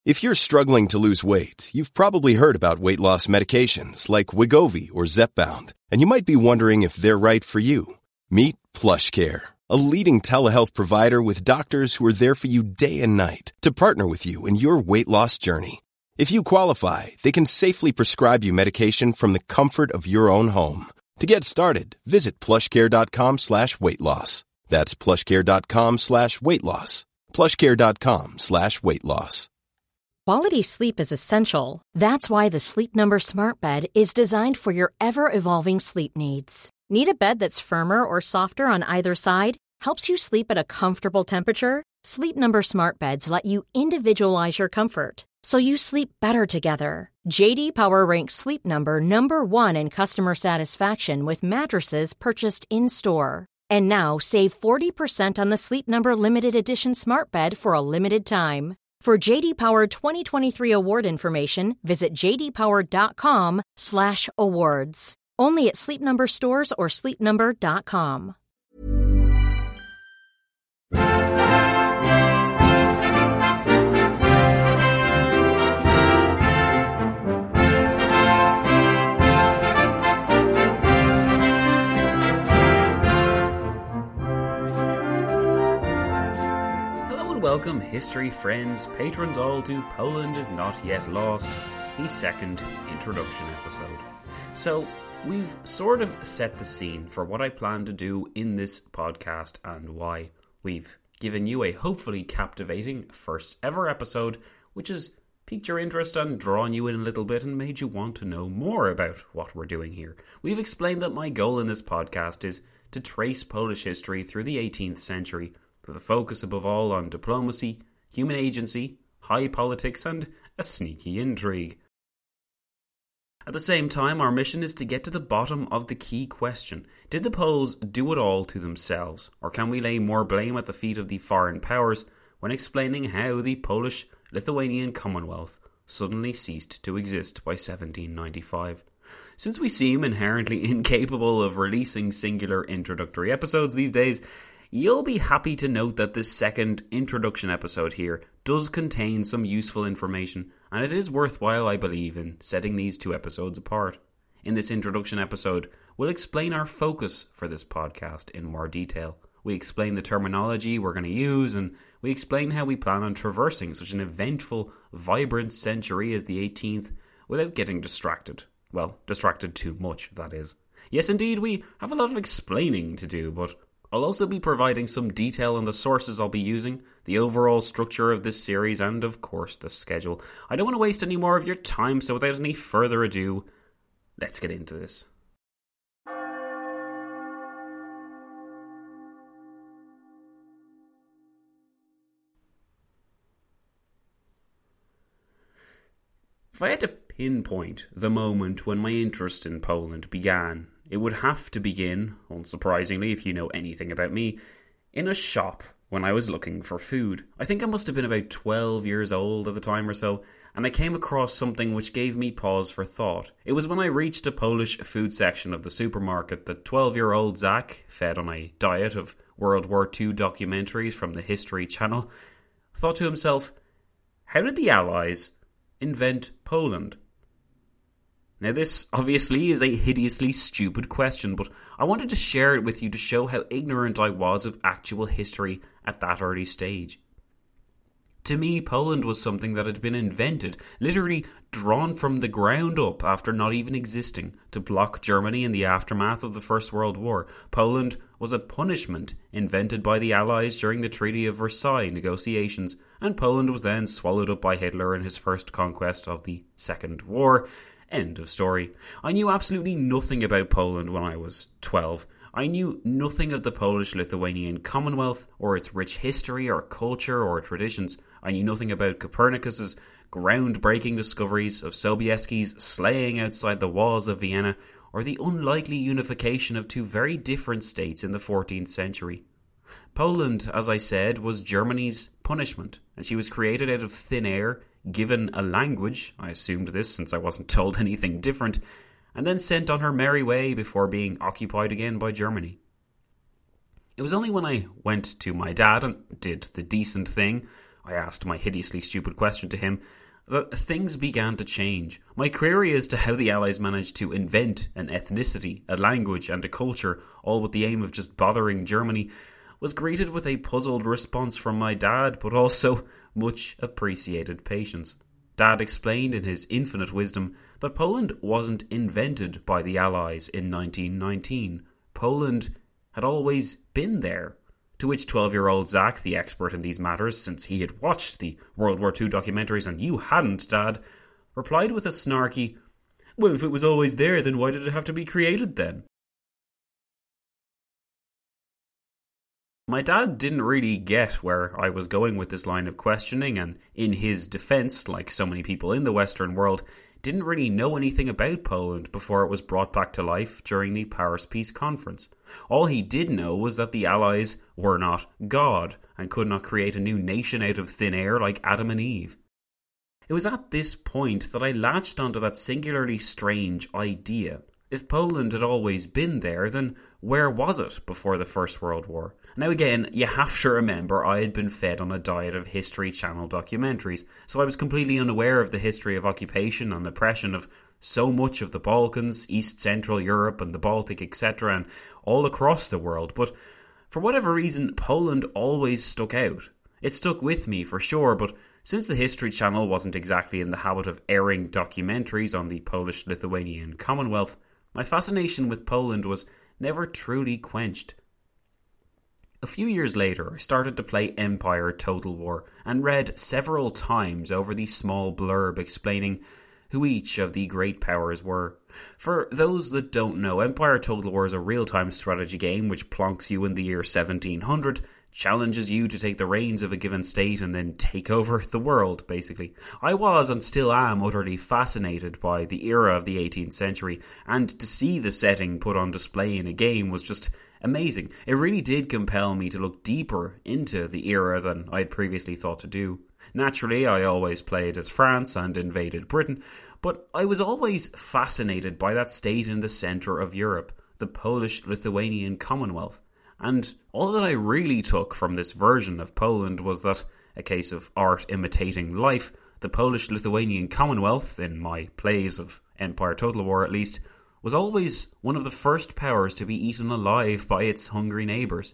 If you're struggling to lose weight, you've probably heard about weight loss medications like Wegovy or Zepbound, and you might be wondering if they're right for you. Meet PlushCare, a leading telehealth provider with doctors who are there for you day and night to partner with you in your weight loss journey. If you qualify, they can safely prescribe you medication from the comfort of your own home. To get started, visit plushcare.com/weightloss. That's plushcare.com/weightloss. plushcare.com/weightloss. Quality sleep is essential. That's why the Sleep Number Smart Bed is designed for your ever-evolving sleep needs. Need a bed that's firmer or softer on either side? Helps you sleep at a comfortable temperature? Sleep Number Smart Beds let you individualize your comfort, so you sleep better together. J.D. Power ranks Sleep Number number 1 in customer satisfaction with mattresses purchased in-store. And now save 40% on the Sleep Number Limited Edition Smart Bed for a limited time. For J.D. Power 2023 award information, visit jdpower.com/awards. Only at Sleep Number stores or sleepnumber.com. Welcome, history friends, patrons all, to Poland is Not Yet Lost, the second introduction episode. So, we've sort of set the scene for what I plan to do in this podcast and why. We've given you a hopefully captivating first ever episode, which has piqued your interest and drawn you in a little bit and made you want to know more about what we're doing here. We've explained that my goal in this podcast is to trace Polish history through the 18th century, with a focus above all on diplomacy, human agency, high politics, and a sneaky intrigue. At the same time, our mission is to get to the bottom of the key question. Did the Poles do it all to themselves, or can we lay more blame at the feet of the foreign powers when explaining how the Polish-Lithuanian Commonwealth suddenly ceased to exist by 1795? Since we seem inherently incapable of releasing singular introductory episodes these days, you'll be happy to note that this second introduction episode here does contain some useful information, and it is worthwhile, I believe, in setting these two episodes apart. In this introduction episode, we'll explain our focus for this podcast in more detail. We explain the terminology we're going to use, and we explain how we plan on traversing such an eventful, vibrant century as the 18th without getting distracted. Well, distracted too much, that is. Yes, indeed, we have a lot of explaining to do, but I'll also be providing some detail on the sources I'll be using, the overall structure of this series, and of course the schedule. I don't want to waste any more of your time, so without any further ado, let's get into this. If I had to pinpoint the moment when my interest in Poland began, it would have to begin, unsurprisingly if you know anything about me, in a shop when I was looking for food. I think I must have been about 12 years old at the time or so, and I came across something which gave me pause for thought. It was when I reached a Polish food section of the supermarket that 12-year-old Zach, fed on a diet of World War II documentaries from the History Channel, thought to himself, how did the Allies invent Poland? Now this obviously is a hideously stupid question, but I wanted to share it with you to show how ignorant I was of actual history at that early stage. To me, Poland was something that had been invented, literally drawn from the ground up after not even existing, to block Germany in the aftermath of the First World War. Poland was a punishment invented by the Allies during the Treaty of Versailles negotiations, and Poland was then swallowed up by Hitler in his first conquest of the Second War. End of story. I knew absolutely nothing about Poland when I was 12. I knew nothing of the Polish-Lithuanian Commonwealth, or its rich history, or culture, or traditions. I knew nothing about Copernicus's groundbreaking discoveries, of Sobieski's slaying outside the walls of Vienna, or the unlikely unification of two very different states in the 14th century. Poland, as I said, was Germany's punishment, and she was created out of thin air, given a language, I assumed this since I wasn't told anything different, and then sent on her merry way before being occupied again by Germany. It was only when I went to my dad and did the decent thing, I asked my hideously stupid question to him, that things began to change. My query as to how the Allies managed to invent an ethnicity, a language and a culture, all with the aim of just bothering Germany, was greeted with a puzzled response from my dad, but also much appreciated patience. Dad explained in his infinite wisdom that Poland wasn't invented by the Allies in 1919. Poland had always been there. To which 12-year-old Zach, the expert in these matters, since he had watched the World War II documentaries and you hadn't, Dad, replied with a snarky, "Well, if it was always there, then why did it have to be created then?" My dad didn't really get where I was going with this line of questioning, and in his defence, like so many people in the Western world, didn't really know anything about Poland before it was brought back to life during the Paris Peace Conference. All he did know was that the Allies were not God, and could not create a new nation out of thin air like Adam and Eve. It was at this point that I latched onto that singularly strange idea. If Poland had always been there, then where was it before the First World War? Now again, you have to remember I had been fed on a diet of History Channel documentaries, so I was completely unaware of the history of occupation and oppression of so much of the Balkans, East Central Europe and the Baltic, etc., and all across the world. But for whatever reason, Poland always stuck out. It stuck with me for sure, but since the History Channel wasn't exactly in the habit of airing documentaries on the Polish-Lithuanian Commonwealth, my fascination with Poland was never truly quenched. A few years later, I started to play Empire Total War and read several times over the small blurb explaining who each of the great powers were. For those that don't know, Empire Total War is a real-time strategy game which plonks you in the year 1700, challenges you to take the reins of a given state and then take over the world, basically. I was and still am utterly fascinated by the era of the 18th century, and to see the setting put on display in a game was just amazing. It really did compel me to look deeper into the era than I had previously thought to do. Naturally, I always played as France and invaded Britain, but I was always fascinated by that state in the centre of Europe, the Polish-Lithuanian Commonwealth. And all that I really took from this version of Poland was that, a case of art imitating life, the Polish-Lithuanian Commonwealth, in my plays of Empire Total War at least, was always one of the first powers to be eaten alive by its hungry neighbours.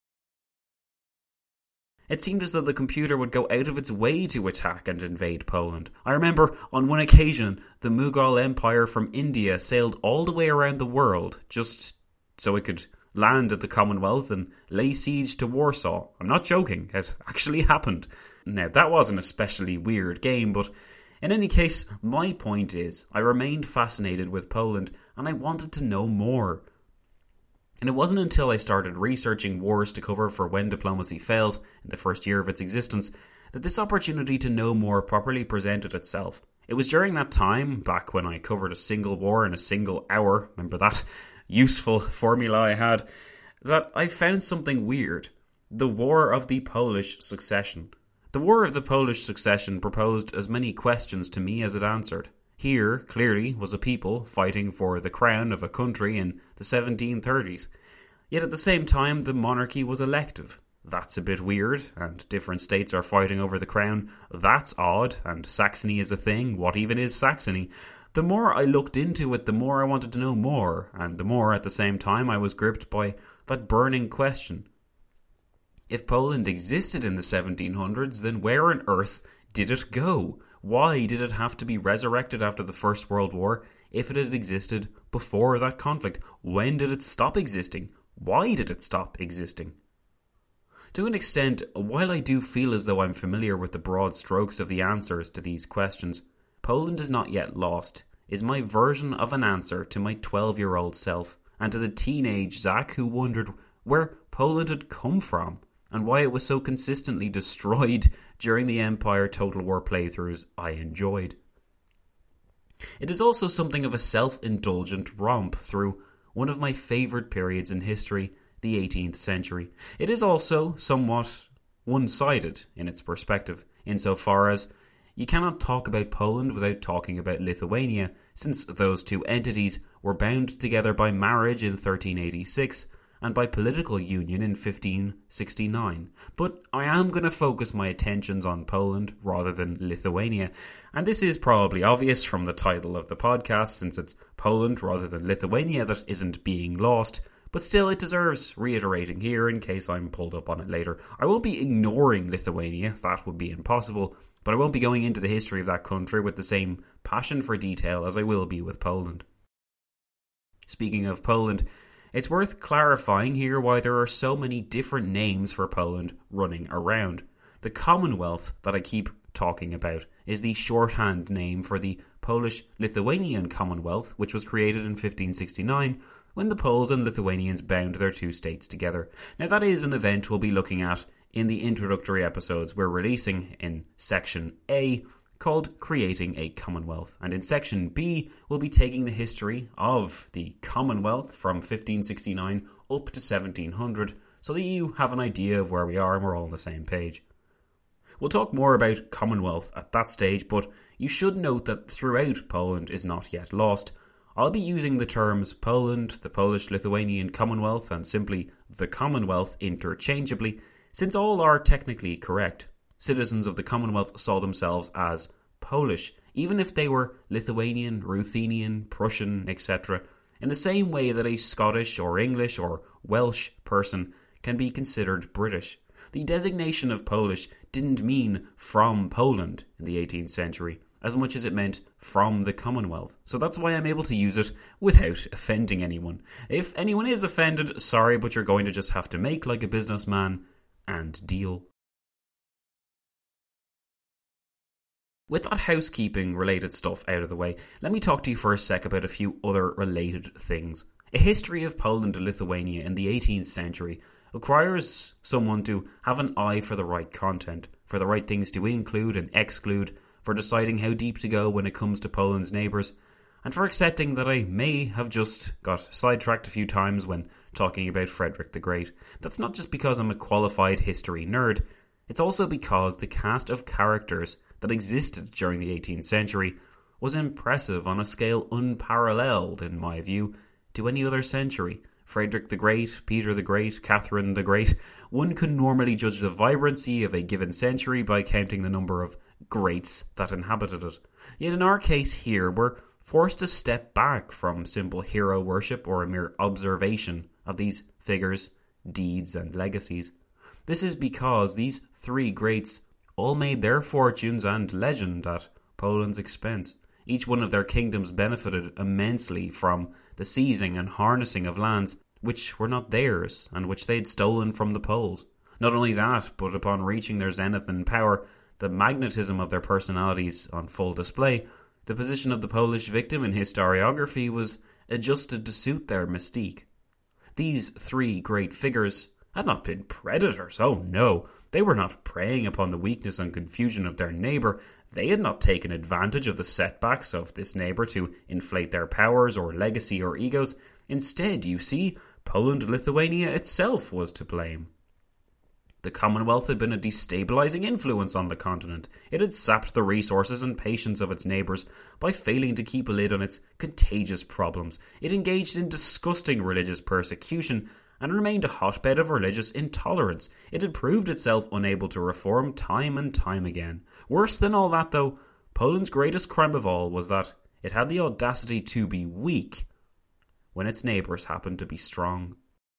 It seemed as though the computer would go out of its way to attack and invade Poland. I remember on one occasion the Mughal Empire from India sailed all the way around the world just so it could land at the Commonwealth and lay siege to Warsaw. I'm not joking, it actually happened. Now, that wasn't a especially weird game, but in any case, my point is, I remained fascinated with Poland and I wanted to know more. And it wasn't until I started researching wars to cover for When Diplomacy Fails in the first year of its existence that this opportunity to know more properly presented itself. It was during that time, back when I covered a single war in a single hour, remember that useful formula I had, that I found something weird. The War of the Polish Succession. The War of the Polish Succession proposed as many questions to me as it answered. Here, clearly, was a people fighting for the crown of a country in the 1730s. Yet at the same time, the monarchy was elective. That's a bit weird, and different states are fighting over the crown. That's odd, and Saxony is a thing. What even is Saxony? The more I looked into it, the more I wanted to know more, and the more at the same time I was gripped by that burning question. If Poland existed in the 1700s, then where on earth did it go? Why did it have to be resurrected after the First World War if it had existed before that conflict? When did it stop existing? Why did it stop existing? To an extent, while I do feel as though I'm familiar with the broad strokes of the answers to these questions, Poland is not yet lost is my version of an answer to my 12-year-old self and to the teenage Zach who wondered where Poland had come from and why it was so consistently destroyed during the Empire Total War playthroughs I enjoyed. It is also something of a self-indulgent romp through one of my favourite periods in history, the 18th century. It is also somewhat one-sided in its perspective, insofar as you cannot talk about Poland without talking about Lithuania, since those two entities were bound together by marriage in 1386, and by political union in 1569. But I am going to focus my attentions on Poland rather than Lithuania, and this is probably obvious from the title of the podcast, since it's Poland rather than Lithuania that isn't being lost. But still, it deserves reiterating here in case I'm pulled up on it later. I won't be ignoring Lithuania, that would be impossible, but I won't be going into the history of that country with the same passion for detail as I will be with Poland. Speaking of Poland, it's worth clarifying here why there are so many different names for Poland running around. The Commonwealth that I keep talking about is the shorthand name for the Polish-Lithuanian Commonwealth, which was created in 1569, when the Poles and Lithuanians bound their two states together. Now that is an event we'll be looking at in the introductory episodes we're releasing in Section A, called Creating a Commonwealth. And in Section B, we'll be taking the history of the Commonwealth from 1569 up to 1700, so that you have an idea of where we are and we're all on the same page. We'll talk more about Commonwealth at that stage, but you should note that throughout Poland is not yet lost. I'll be using the terms Poland, the Polish-Lithuanian Commonwealth, and simply the Commonwealth interchangeably, since all are technically correct. Citizens of the Commonwealth saw themselves as Polish, even if they were Lithuanian, Ruthenian, Prussian, etc., in the same way that a Scottish or English or Welsh person can be considered British. The designation of Polish didn't mean from Poland in the 18th century, as much as it meant from the Commonwealth. So that's why I'm able to use it without offending anyone. If anyone is offended, sorry, but you're going to just have to make like a businessman and deal. With that housekeeping related stuff out of the way, let me talk to you for a sec about a few other related things. A history of Poland and Lithuania in the 18th century requires someone to have an eye for the right content, for the right things to include and exclude, for deciding how deep to go when it comes to Poland's neighbours, and for accepting that I may have just got sidetracked a few times when talking about Frederick the Great. That's not just because I'm a qualified history nerd, it's also because the cast of characters that existed during the 18th century was impressive on a scale unparalleled, in my view, to any other century. Frederick the Great, Peter the Great, Catherine the Great. One can normally judge the vibrancy of a given century by counting the number of greats that inhabited it. Yet in our case here, we're forced to step back from simple hero worship or a mere observation of these figures, deeds and legacies. This is because these three greats all made their fortunes and legend at Poland's expense. Each one of their kingdoms benefited immensely from the seizing and harnessing of lands which were not theirs and which they'd stolen from the Poles. Not only that, but upon reaching their zenith in power, the magnetism of their personalities on full display, the position of the Polish victim in historiography was adjusted to suit their mystique. These three great figures had not been predators, oh no. They were not preying upon the weakness and confusion of their neighbour. They had not taken advantage of the setbacks of this neighbour to inflate their powers or legacy or egos. Instead, you see, Poland-Lithuania itself was to blame. The Commonwealth had been a destabilising influence on the continent. It had sapped the resources and patience of its neighbours by failing to keep a lid on its contagious problems. It engaged in disgusting religious persecution and remained a hotbed of religious intolerance. It had proved itself unable to reform time and time again. Worse than all that, though, Poland's greatest crime of all was that it had the audacity to be weak when its neighbours happened to be strong.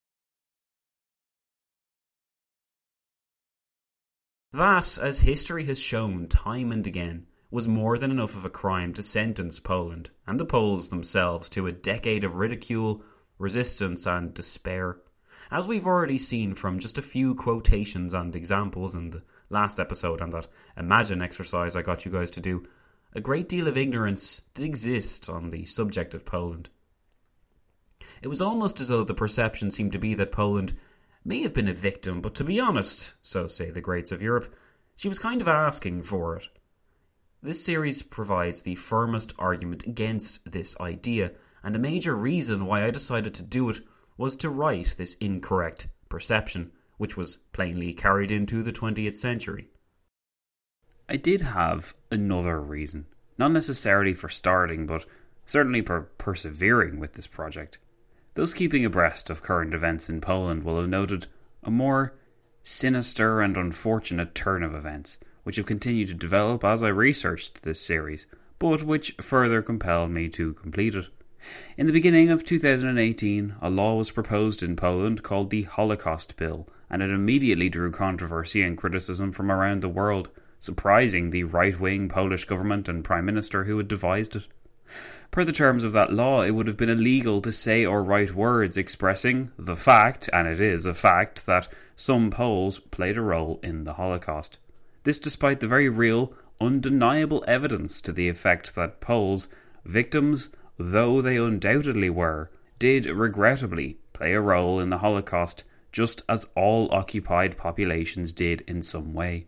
That, as history has shown time and again, was more than enough of a crime to sentence Poland, and the Poles themselves, to a decade of ridicule, resistance and despair. As we've already seen from just a few quotations and examples in the last episode and that Imagine exercise I got you guys to do, a great deal of ignorance did exist on the subject of Poland. It was almost as though the perception seemed to be that Poland may have been a victim, but to be honest, so say the greats of Europe, she was kind of asking for it. This series provides the firmest argument against this idea, and a major reason why I decided to do it was to right this incorrect perception, which was plainly carried into the 20th century. I did have another reason, not necessarily for starting, but certainly for persevering with this project. Those keeping abreast of current events in Poland will have noted a more sinister and unfortunate turn of events, which have continued to develop as I researched this series, but which further compelled me to complete it. In the beginning of 2018, a law was proposed in Poland called the Holocaust Bill, and it immediately drew controversy and criticism from around the world, surprising the right-wing Polish government and Prime Minister who had devised it. Per the terms of that law, it would have been illegal to say or write words expressing the fact, and it is a fact, that some Poles played a role in the Holocaust. This despite the very real, undeniable evidence to the effect that Poles, victims though they undoubtedly were, did regrettably play a role in the Holocaust, just as all occupied populations did in some way.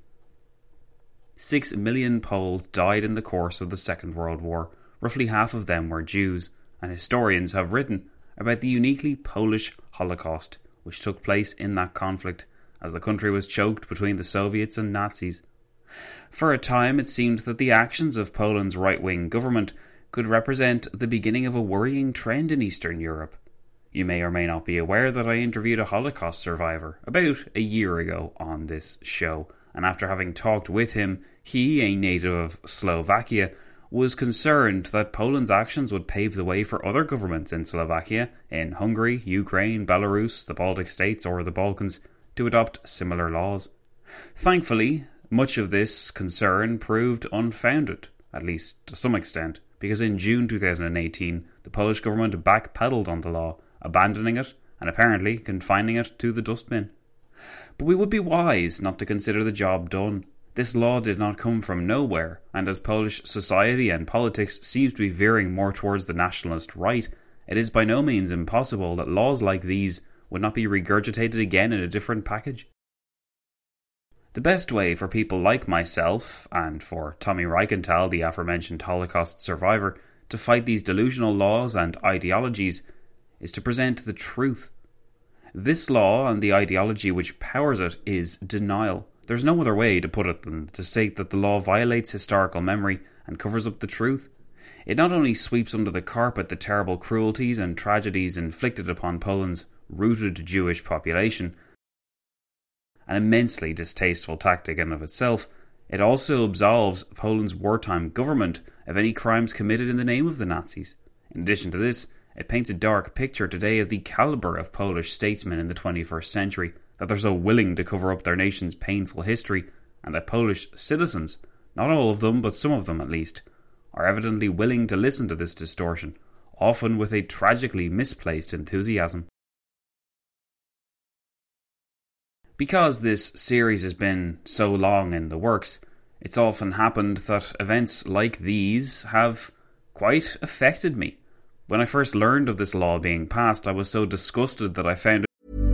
6 million Poles died in the course of the Second World War. Roughly half of them were Jews, and historians have written about the uniquely Polish Holocaust which took place in that conflict, as the country was choked between the Soviets and Nazis. For a time it seemed that the actions of Poland's right-wing government could represent the beginning of a worrying trend in Eastern Europe. You may or may not be aware that I interviewed a Holocaust survivor about a year ago on this show, and after having talked with him, he, a native of Slovakia, was concerned that Poland's actions would pave the way for other governments in Slovakia, in Hungary, Ukraine, Belarus, the Baltic States or the Balkans to adopt similar laws. Thankfully, much of this concern proved unfounded, at least to some extent, because in June 2018 the Polish government backpedaled on the law, abandoning it and apparently confining it to the dustbin. But we would be wise not to consider the job done. This law did not come from nowhere, and as Polish society and politics seems to be veering more towards the nationalist right, it is by no means impossible that laws like these would not be regurgitated again in a different package. The best way for people like myself, and for Tommy Reichenthal, the aforementioned Holocaust survivor, to fight these delusional laws and ideologies is to present the truth. This law and the ideology which powers it is denial. There's no other way to put it than to state that the law violates historical memory and covers up the truth. It not only sweeps under the carpet the terrible cruelties and tragedies inflicted upon Poland's rooted Jewish population, an immensely distasteful tactic in and of itself, it also absolves Poland's wartime government of any crimes committed in the name of the Nazis. In addition to this, it paints a dark picture today of the calibre of Polish statesmen in the 21st century, that they're so willing to cover up their nation's painful history, and that Polish citizens, not all of them but some of them at least, are evidently willing to listen to this distortion, often with a tragically misplaced enthusiasm. Because this series has been so long in the works, it's often happened that events like these have quite affected me. When I first learned of this law being passed, I was so disgusted that I found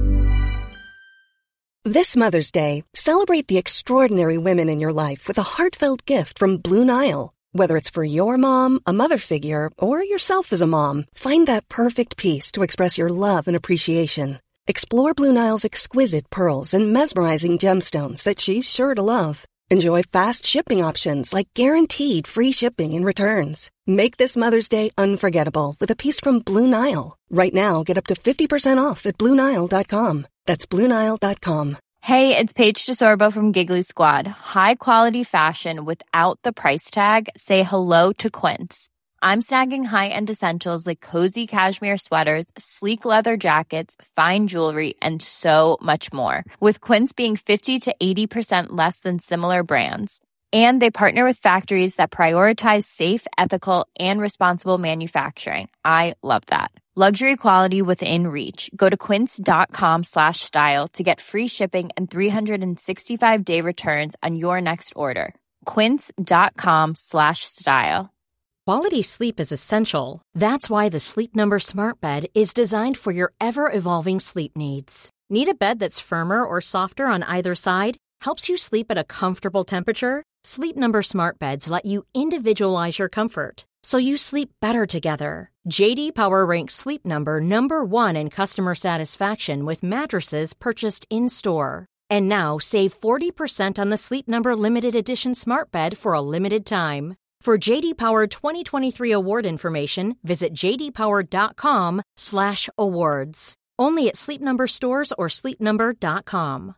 This Mother's Day, celebrate the extraordinary women in your life with a heartfelt gift from Blue Nile. Whether it's for your mom, a mother figure, or yourself as a mom, find that perfect piece to express your love and appreciation. Explore Blue Nile's exquisite pearls and mesmerizing gemstones that she's sure to love. Enjoy fast shipping options like guaranteed free shipping and returns. Make this Mother's Day unforgettable with a piece from Blue Nile. Right now, get up to 50% off at BlueNile.com. That's BlueNile.com. Hey, it's Paige DeSorbo from Giggly Squad. High quality fashion without the price tag. Say hello to Quince. I'm snagging high-end essentials like cozy cashmere sweaters, sleek leather jackets, fine jewelry, and so much more. With Quince being 50 to 80% less than similar brands. And they partner with factories that prioritize safe, ethical, and responsible manufacturing. I love that. Luxury quality within reach. Go to quince.com/style to get free shipping and 365-day returns on your next order. Quince.com/style. Quality sleep is essential. That's why the Sleep Number Smart Bed is designed for your ever-evolving sleep needs. Need a bed that's firmer or softer on either side? Helps you sleep at a comfortable temperature? Sleep Number Smart Beds let you individualize your comfort, so you sleep better together. J.D. Power ranks Sleep Number number 1 in customer satisfaction with mattresses purchased in-store. And now save 40% on the Sleep Number Limited Edition Smart Bed for a limited time. For JD Power 2023 award information, visit jdpower.com/awards. Only at Sleep Number stores or sleepnumber.com.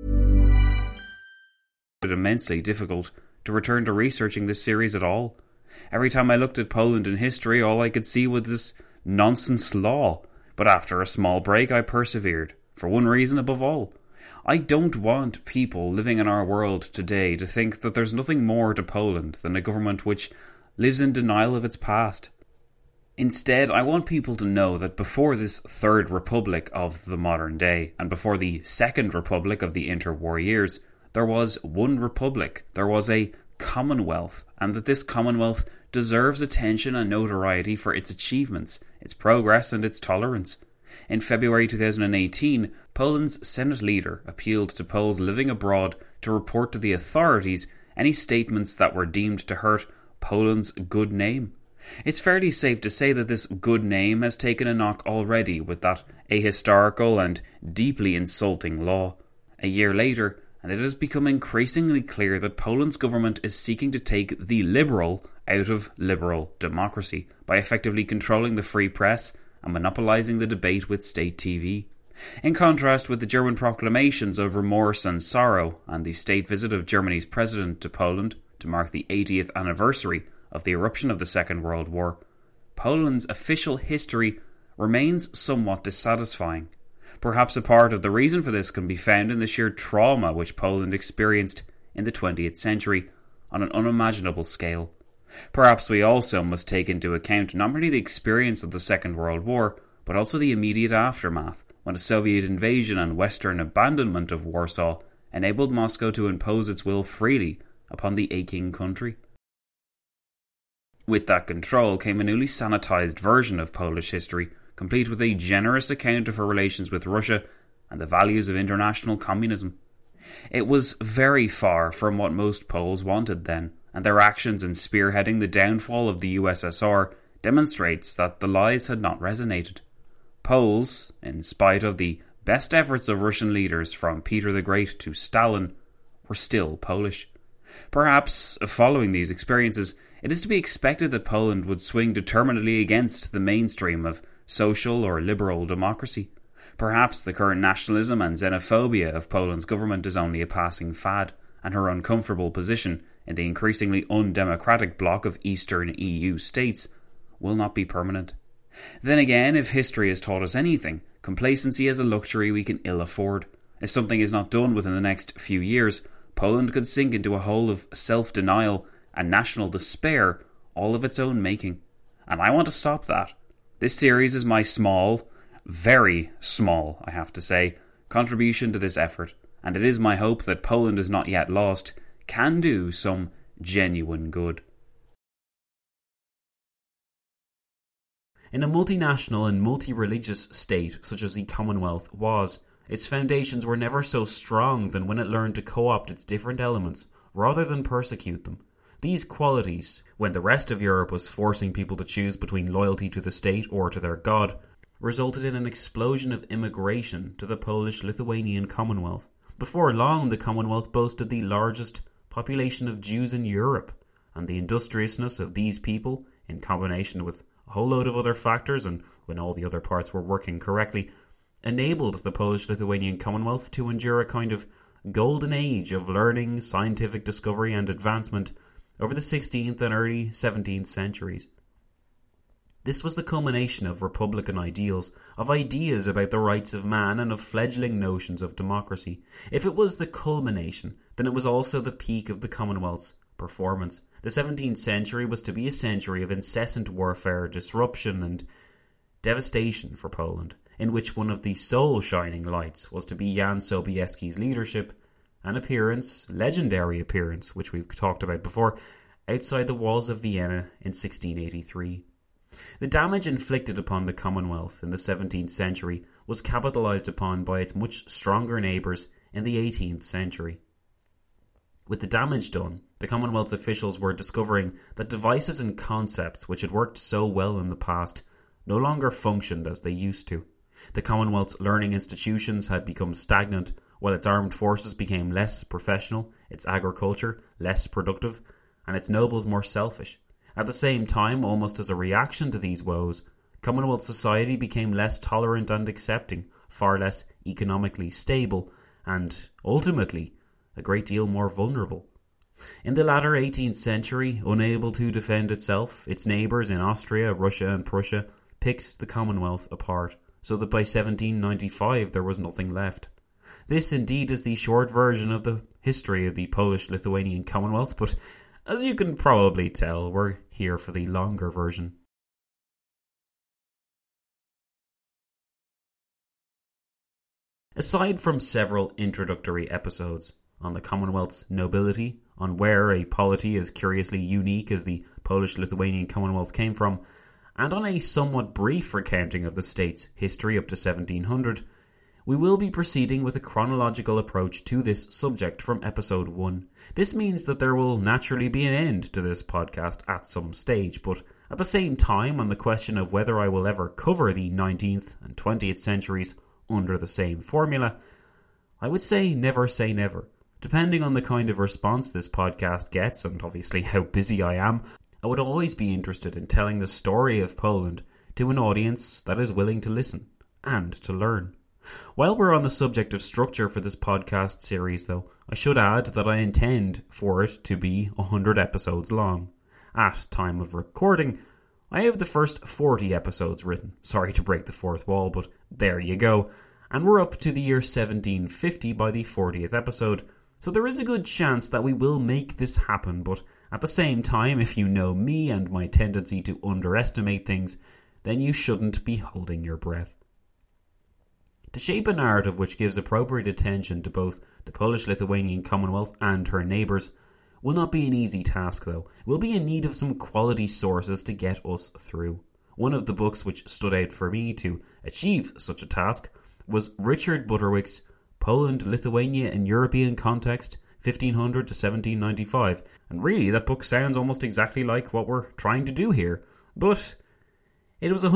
It's immensely difficult to return to researching this series at all. Every time I looked at Poland in history, all I could see was this nonsense law. But after a small break, I persevered, for one reason above all. I don't want people living in our world today to think that there's nothing more to Poland than a government which lives in denial of its past. Instead, I want people to know that before this Third Republic of the modern day, and before the Second Republic of the interwar years, there was one republic, there was a Commonwealth, and that this Commonwealth deserves attention and notoriety for its achievements, its progress and its tolerance. In February 2018, Poland's Senate leader appealed to Poles living abroad to report to the authorities any statements that were deemed to hurt Poland's good name. It's fairly safe to say that this good name has taken a knock already with that ahistorical and deeply insulting law. A year later, and it has become increasingly clear that Poland's government is seeking to take the liberal out of liberal democracy by effectively controlling the free press and monopolising the debate with state TV. In contrast with the German proclamations of remorse and sorrow and the state visit of Germany's president to Poland to mark the 80th anniversary of the eruption of the Second World War, Poland's official history remains somewhat dissatisfying. Perhaps a part of the reason for this can be found in the sheer trauma which Poland experienced in the 20th century on an unimaginable scale. Perhaps we also must take into account not merely the experience of the Second World War, but also the immediate aftermath, when a Soviet invasion and Western abandonment of Warsaw enabled Moscow to impose its will freely upon the aching country. With that control came a newly sanitized version of Polish history, complete with a generous account of her relations with Russia and the values of international communism. It was very far from what most Poles wanted then, and their actions in spearheading the downfall of the USSR demonstrates that the lies had not resonated. Poles, in spite of the best efforts of Russian leaders from Peter the Great to Stalin, were still Polish. Perhaps, following these experiences, it is to be expected that Poland would swing determinedly against the mainstream of social or liberal democracy. Perhaps the current nationalism and xenophobia of Poland's government is only a passing fad, and her uncomfortable position in the increasingly undemocratic bloc of Eastern EU states will not be permanent. Then again, if history has taught us anything, complacency is a luxury we can ill afford. If something is not done within the next few years, Poland could sink into a hole of self-denial and national despair, all of its own making. And I want to stop that. This series is my small, very small, I have to say, contribution to this effort, and it is my hope that Poland is not yet lost can do some genuine good. In a multinational and multi-religious state such as the Commonwealth was, its foundations were never so strong than when it learned to co-opt its different elements rather than persecute them. These qualities, when the rest of Europe was forcing people to choose between loyalty to the state or to their god, resulted in an explosion of immigration to the Polish-Lithuanian Commonwealth. Before long, the Commonwealth boasted the largest population of Jews in Europe, and the industriousness of these people, in combination with a whole load of other factors, and when all the other parts were working correctly, enabled the Polish-Lithuanian Commonwealth to endure a kind of golden age of learning, scientific discovery and advancement over the 16th and early 17th centuries. This was the culmination of republican ideals, of ideas about the rights of man and of fledgling notions of democracy. If it was the culmination, then it was also the peak of the Commonwealth's performance. The 17th century was to be a century of incessant warfare, disruption and devastation for Poland, in which one of the sole shining lights was to be Jan Sobieski's leadership, an appearance, legendary appearance, which we've talked about before, outside the walls of Vienna in 1683. The damage inflicted upon the Commonwealth in the 17th century was capitalised upon by its much stronger neighbours in the 18th century. With the damage done, the Commonwealth's officials were discovering that devices and concepts which had worked so well in the past no longer functioned as they used to. The Commonwealth's learning institutions had become stagnant, while its armed forces became less professional, its agriculture less productive, and its nobles more selfish. At the same time, almost as a reaction to these woes, Commonwealth society became less tolerant and accepting, far less economically stable, and, ultimately, a great deal more vulnerable. In the latter 18th century, unable to defend itself, its neighbours in Austria, Russia and Prussia picked the Commonwealth apart, so that by 1795 there was nothing left. This indeed is the short version of the history of the Polish-Lithuanian Commonwealth, but as you can probably tell, we're here for the longer version. Aside from several introductory episodes on the Commonwealth's nobility, on where a polity as curiously unique as the Polish-Lithuanian Commonwealth came from, and on a somewhat brief recounting of the state's history up to 1700, we will be proceeding with a chronological approach to this subject from episode 1. This means that there will naturally be an end to this podcast at some stage, but at the same time, on the question of whether I will ever cover the 19th and 20th centuries under the same formula, I would say never. Depending on the kind of response this podcast gets, and obviously how busy I am, I would always be interested in telling the story of Poland to an audience that is willing to listen and to learn. While we're on the subject of structure for this podcast series, though, I should add that I intend for it to be 100 episodes long. At time of recording, I have the first 40 episodes written. Sorry to break the fourth wall, but there you go. And we're up to the year 1750 by the 40th episode, so there is a good chance that we will make this happen, but at the same time, if you know me and my tendency to underestimate things, then you shouldn't be holding your breath. To shape a narrative which gives appropriate attention to both the Polish-Lithuanian Commonwealth and her neighbours will not be an easy task, though. We'll be in need of some quality sources to get us through. One of the books which stood out for me to achieve such a task was Richard Butterwick's Poland, Lithuania in European Context, 1500 to 1795. And really, that book sounds almost exactly like what we're trying to do here. But it was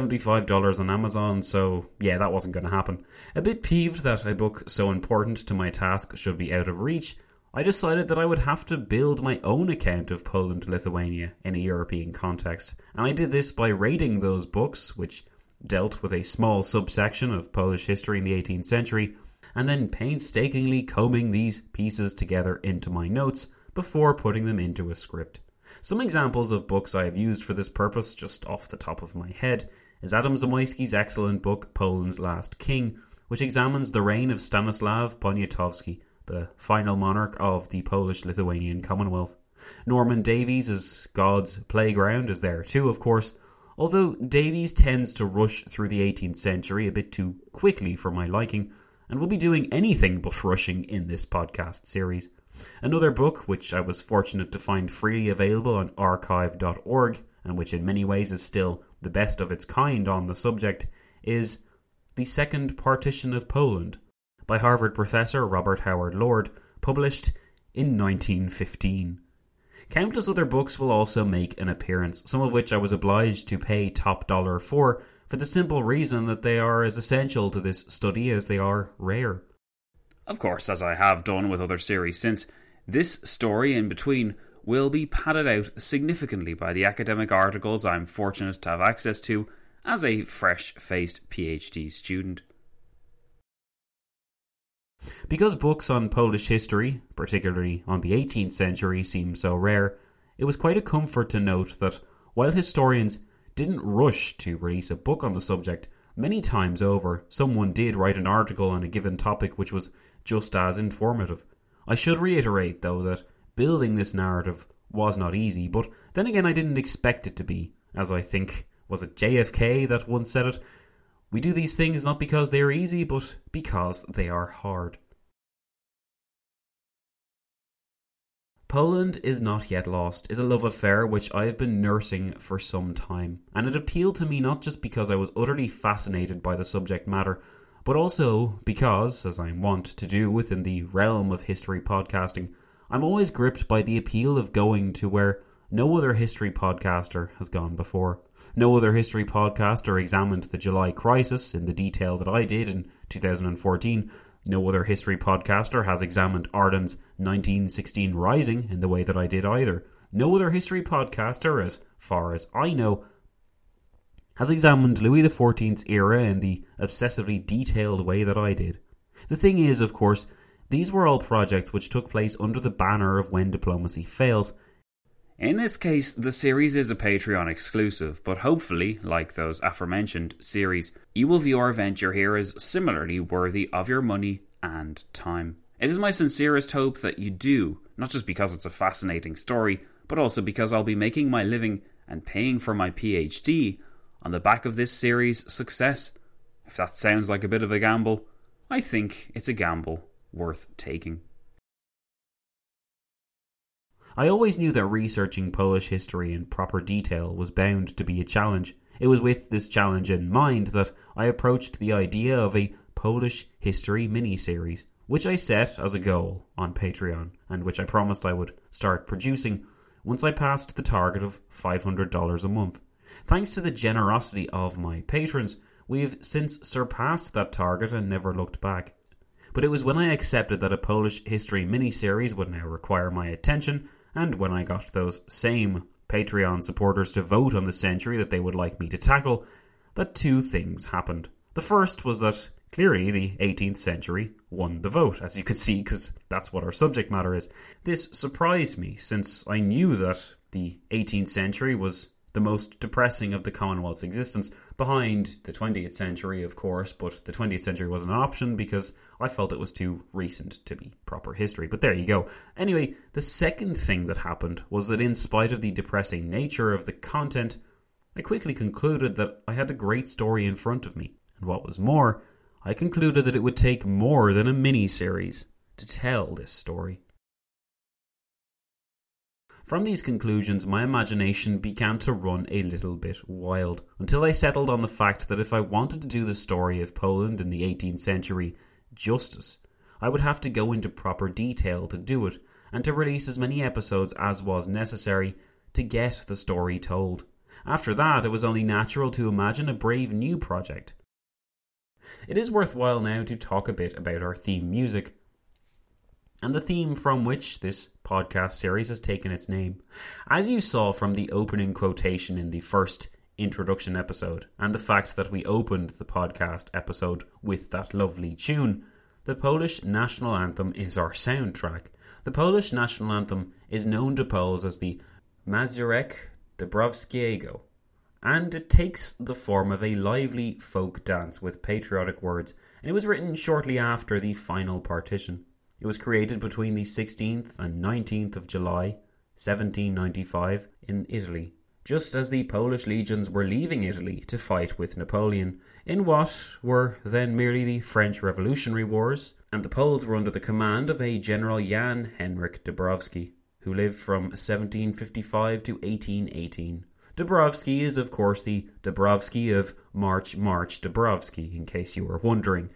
$175 on Amazon, so yeah, that wasn't going to happen. A bit peeved that a book so important to my task should be out of reach, I decided that I would have to build my own account of Poland, Lithuania in a European context. And I did this by rating those books, which dealt with a small subsection of Polish history in the 18th century, and then painstakingly combing these pieces together into my notes before putting them into a script. Some examples of books I have used for this purpose, just off the top of my head, is Adam Zamoyski's excellent book Poland's Last King, which examines the reign of Stanislaw Poniatowski, the final monarch of the Polish-Lithuanian Commonwealth. Norman Davies' God's Playground is there too, of course, although Davies tends to rush through the 18th century a bit too quickly for my liking, and will be doing anything but rushing in this podcast series. Another book, which I was fortunate to find freely available on archive.org, and which in many ways is still the best of its kind on the subject, is The Second Partition of Poland, by Harvard professor Robert Howard Lord, published in 1915. Countless other books will also make an appearance, some of which I was obliged to pay top dollar for the simple reason that they are as essential to this study as they are rare. Of course, as I have done with other series since, this story in between will be padded out significantly by the academic articles I'm fortunate to have access to as a fresh-faced PhD student. Because books on Polish history, particularly on the 18th century, seem so rare, it was quite a comfort to note that while historians didn't rush to release a book on the subject, many times over, someone did write an article on a given topic which was just as informative. I should reiterate, though, that building this narrative was not easy, but then again I didn't expect it to be, as I think, was it JFK that once said it? We do these things not because they are easy, but because they are hard. Poland is Not Yet Lost is a love affair which I have been nursing for some time, and it appealed to me not just because I was utterly fascinated by the subject matter, but also because, as I'm wont to do within the realm of history podcasting, I'm always gripped by the appeal of going to where no other history podcaster has gone before. No other history podcaster examined the July crisis in the detail that I did in 2014. No other history podcaster has examined Ireland's 1916 Rising in the way that I did either. No other history podcaster, as far as I know, has examined Louis XIV's era in the obsessively detailed way that I did. The thing is, of course, these were all projects which took place under the banner of When Diplomacy Fails. In this case, the series is a Patreon exclusive, but hopefully, like those aforementioned series, you will view our venture here as similarly worthy of your money and time. It is my sincerest hope that you do, not just because it's a fascinating story, but also because I'll be making my living and paying for my PhD on the back of this series' success. If that sounds like a bit of a gamble, I think it's a gamble worth taking. I always knew that researching Polish history in proper detail was bound to be a challenge. It was with this challenge in mind that I approached the idea of a Polish history mini-series, which I set as a goal on Patreon, and which I promised I would start producing once I passed the target of $500 a month. Thanks to the generosity of my patrons, we have since surpassed that target and never looked back. But it was when I accepted that a Polish history mini-series would now require my attention, and when I got those same Patreon supporters to vote on the century that they would like me to tackle, that two things happened. The first was that clearly the 18th century won the vote, as you could see, because that's what our subject matter is. This surprised me, since I knew that the 18th century was the most depressing of the Commonwealth's existence, behind the 20th century, of course, but the 20th century wasn't an option because I felt it was too recent to be proper history. But there you go. Anyway, the second thing that happened was that in spite of the depressing nature of the content, I quickly concluded that I had a great story in front of me. And what was more, I concluded that it would take more than a mini-series to tell this story. From these conclusions, my imagination began to run a little bit wild, until I settled on the fact that if I wanted to do the story of Poland in the 18th century justice, I would have to go into proper detail to do it, and to release as many episodes as was necessary to get the story told. After that, it was only natural to imagine a brave new project. It is worthwhile now to talk a bit about our theme music, and the theme from which this podcast series has taken its name. As you saw from the opening quotation in the first introduction episode, and the fact that we opened the podcast episode with that lovely tune, the Polish national anthem is our soundtrack. The Polish national anthem is known to Poles as the Mazurek Dąbrowskiego, and it takes the form of a lively folk dance with patriotic words, and it was written shortly after the final partition. It was created between the 16th and 19th of July, 1795, in Italy, just as the Polish legions were leaving Italy to fight with Napoleon in what were then merely the French Revolutionary Wars, and the Poles were under the command of a General Jan Henryk Dąbrowski, who lived from 1755 to 1818. Dąbrowski is, of course, the Dąbrowski of March Dąbrowski, in case you were wondering.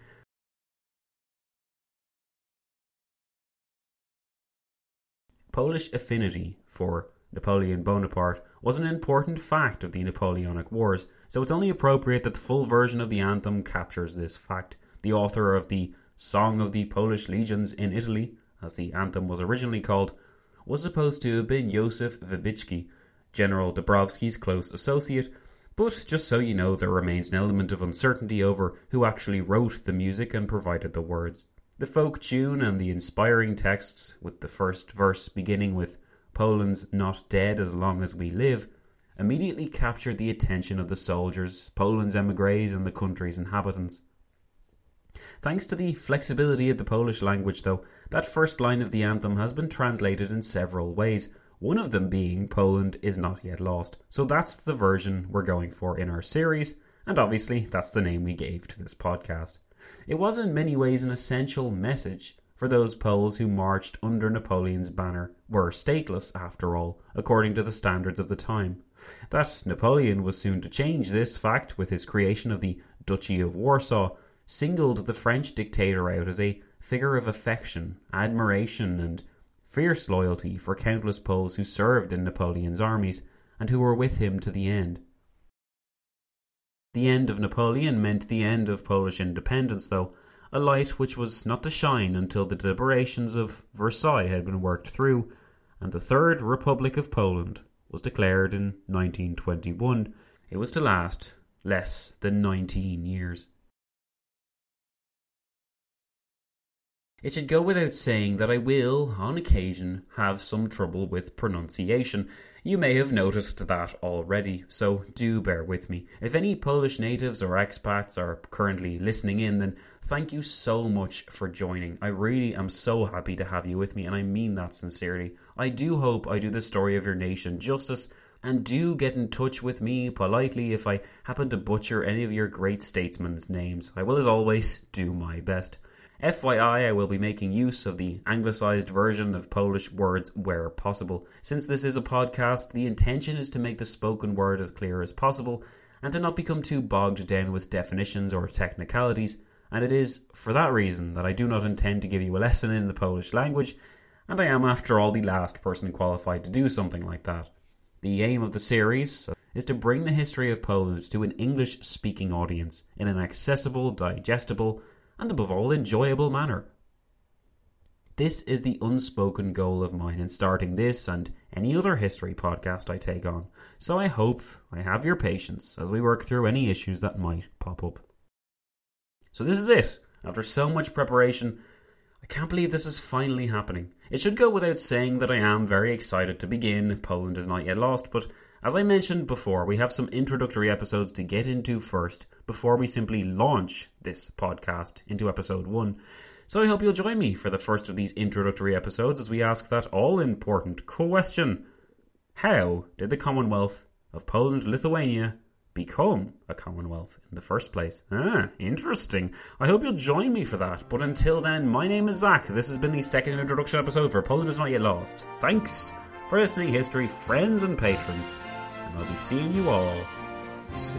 Polish affinity for Napoleon Bonaparte was an important fact of the Napoleonic Wars, so it's only appropriate that the full version of the anthem captures this fact. The author of the Song of the Polish Legions in Italy, as the anthem was originally called, was supposed to have been Józef Wybicki, General Dąbrowski's close associate, but just so you know, there remains an element of uncertainty over who actually wrote the music and provided the words. The folk tune and the inspiring texts, with the first verse beginning with "Poland's not dead as long as we live," immediately captured the attention of the soldiers, Poland's emigres and the country's inhabitants. Thanks to the flexibility of the Polish language, though, that first line of the anthem has been translated in several ways, one of them being "Poland is not yet lost." So that's the version we're going for in our series, and obviously that's the name we gave to this podcast. It was in many ways an essential message for those Poles who marched under Napoleon's banner, were stateless after all, according to the standards of the time. That Napoleon was soon to change this fact with his creation of the Duchy of Warsaw singled the French dictator out as a figure of affection, admiration and fierce loyalty for countless Poles who served in Napoleon's armies and who were with him to the end. The end of Napoleon meant the end of Polish independence, though, a light which was not to shine until the deliberations of Versailles had been worked through, and the Third Republic of Poland was declared in 1921. It was to last less than 19 years. It should go without saying that I will, on occasion, have some trouble with pronunciation. You may have noticed that already, so do bear with me. If any Polish natives or expats are currently listening in, then thank you so much for joining. I really am so happy to have you with me, and I mean that sincerely. I do hope I do the story of your nation justice, and do get in touch with me politely if I happen to butcher any of your great statesmen's names. I will, as always, do my best. FYI, I will be making use of the anglicised version of Polish words where possible. Since this is a podcast, the intention is to make the spoken word as clear as possible and to not become too bogged down with definitions or technicalities, and it is for that reason that I do not intend to give you a lesson in the Polish language, and I am, after all, the last person qualified to do something like that. The aim of the series is to bring the history of Poland to an English-speaking audience in an accessible, digestible, and above all, enjoyable manner. This is the unspoken goal of mine in starting this and any other history podcast I take on, so I hope I have your patience as we work through any issues that might pop up. So this is it. After so much preparation, I can't believe this is finally happening. It should go without saying that I am very excited to begin Poland is Not Yet Lost, but as I mentioned before, we have some introductory episodes to get into first before we simply launch this podcast into episode 1. So I hope you'll join me for the first of these introductory episodes as we ask that all-important question. How did the Commonwealth of Poland-Lithuania become a Commonwealth in the first place? Interesting. I hope you'll join me for that. But until then, my name is Zach. This has been the second introduction episode for Poland is Not Yet Lost. Thanks for listening, history friends and patrons. And I'll be seeing you all soon.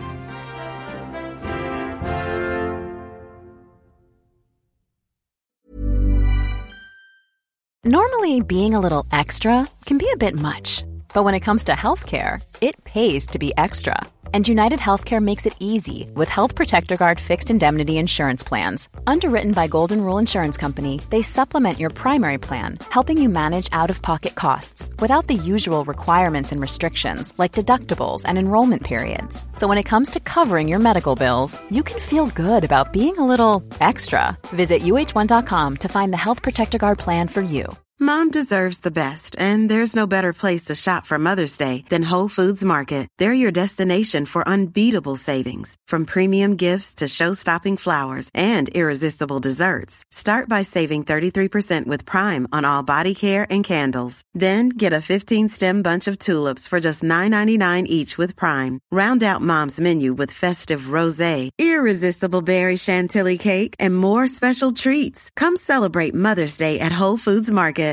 Normally, being a little extra can be a bit much. But when it comes to healthcare, it pays to be extra. And United Healthcare makes it easy with Health Protector Guard fixed indemnity insurance plans. Underwritten by Golden Rule Insurance Company, they supplement your primary plan, helping you manage out-of-pocket costs without the usual requirements and restrictions like deductibles and enrollment periods. So when it comes to covering your medical bills, you can feel good about being a little extra. Visit UH1.com to find the Health Protector Guard plan for you. Mom deserves the best, and there's no better place to shop for Mother's Day than Whole Foods Market. They're your destination for unbeatable savings, from premium gifts to show-stopping flowers and irresistible desserts. Start by saving 33% with Prime on all body care and candles. Then get a 15-stem bunch of tulips for just $9.99 each with Prime. Round out Mom's menu with festive rosé, irresistible berry chantilly cake, and more special treats. Come celebrate Mother's Day at Whole Foods Market